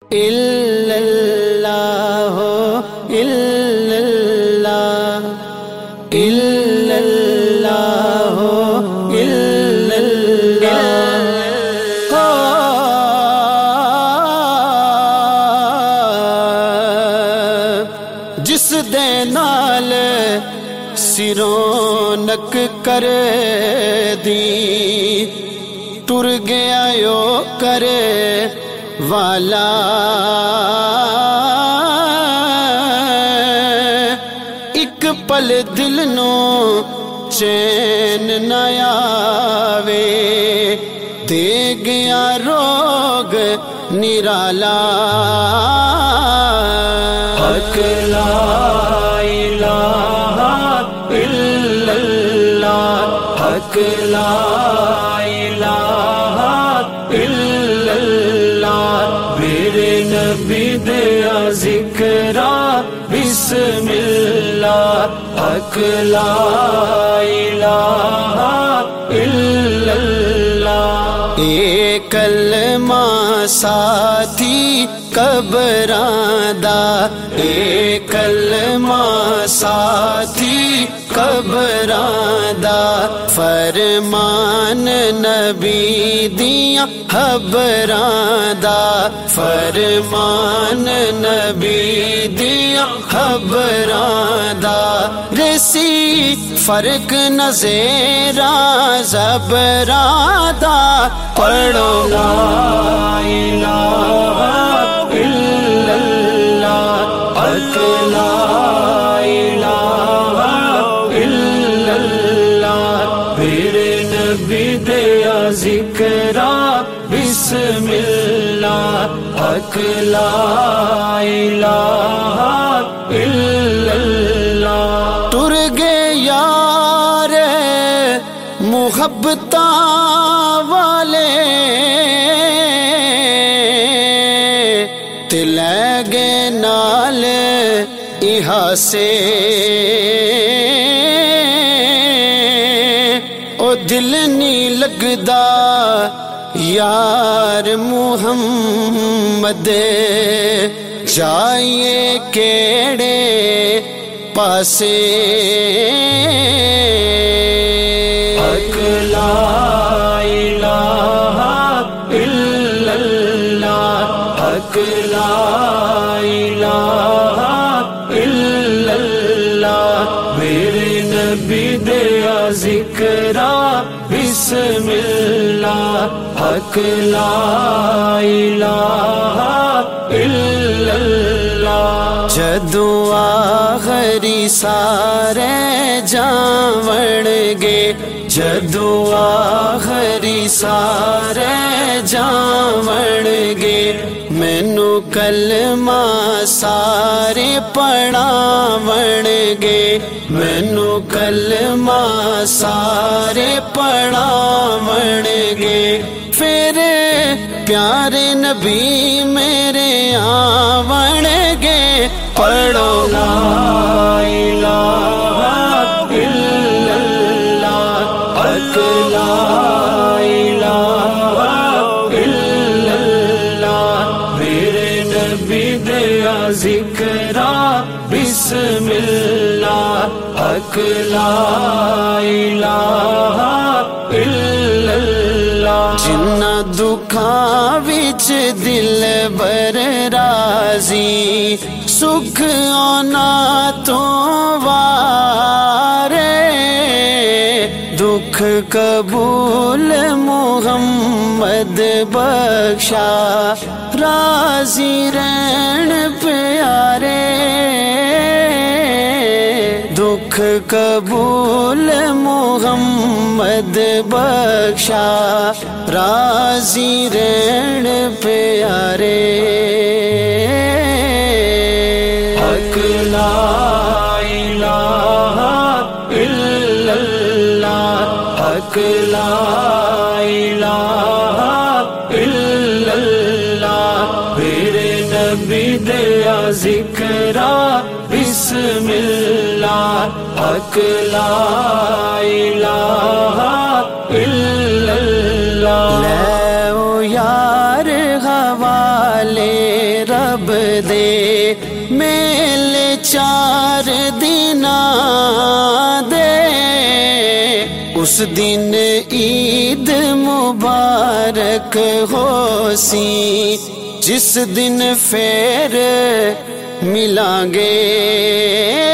इल्लल्लाह इल्लल्लाह इल्लल्लाह इल्लल्लाह। जिस दे नाल सिरोनक कर दी टुर गया यो करे वाला एक पल दिल नो चैन न आवे दे गया रोग निराला। हक ला इलाहा इल्लल्लाह हक ला इलाहा इल्लल्लाह। मेरे नबी दिया जिक्रा बिस्मिल्लाह हक ला इलाहा इल्लल्लाह। एक कलमा साथी कबरां दा एक कलमा साथी कबरां दा फरमान नबी दियां खबरां दा फरमान नबी दियां खबरां दा। रसी फर्क नज़ेरा ज़बरां दा पढ़ो ला इलाहा इल्लल्लाह हक ला इलाहा इल्लल्लाह। मेरे नबी दिया जिक्रा बिस्मिल्लाह हक ला इलाहा इल्लल्लाह। टुर गए यार मुहब्बतां वाले ते लै गए नाल इहा से ओ दिल नी लगदा यार मुहम्मद जाइए केड़े पासे। हक ला इलाहा इल्लल्लाह हक ला इलाहा इल्लल्लाह। मेरे नबी दिया जिक्रा बिस्मिल्लाह हक ला इलाहा इल्लल्लाह। जदों आखरी सारे जावणगे जदों आखरी सारे जावणगे मैनू कलमा सारे पढ़ावणगे मैनू कलमा सारे पढ़ावणगे। फिर प्यारे नबी मेरे आवणगे पढ़ो ला इलाहा इल्लल्लाह हक ला इलाहा इल्लल्लाह। मेरे नबी दिया जिक्रा बिस्मिल्लाह हक ला इलाहा इल्लल्लाह। जिन्ना दुखां विच दिल बर राजी सुख आना तो वारे दुख कबूल मुहम्मद बख्शा राजी रहन प्यारे दुख कबूल मुहम्मद बख्शा राजी रहन प्यारे। हक ला इलाहा इल्लल्लाह हक ला इलाहा इल्लल्लाह। मेरे नबी दिया जिक्रा बिस्मिल्लाह हक ला इलाहा इल्लल्लाह। ले ओ यार हवाले 4 دناں دے اس دن عید مبارک ہو سی جس دن پھر ملیں گے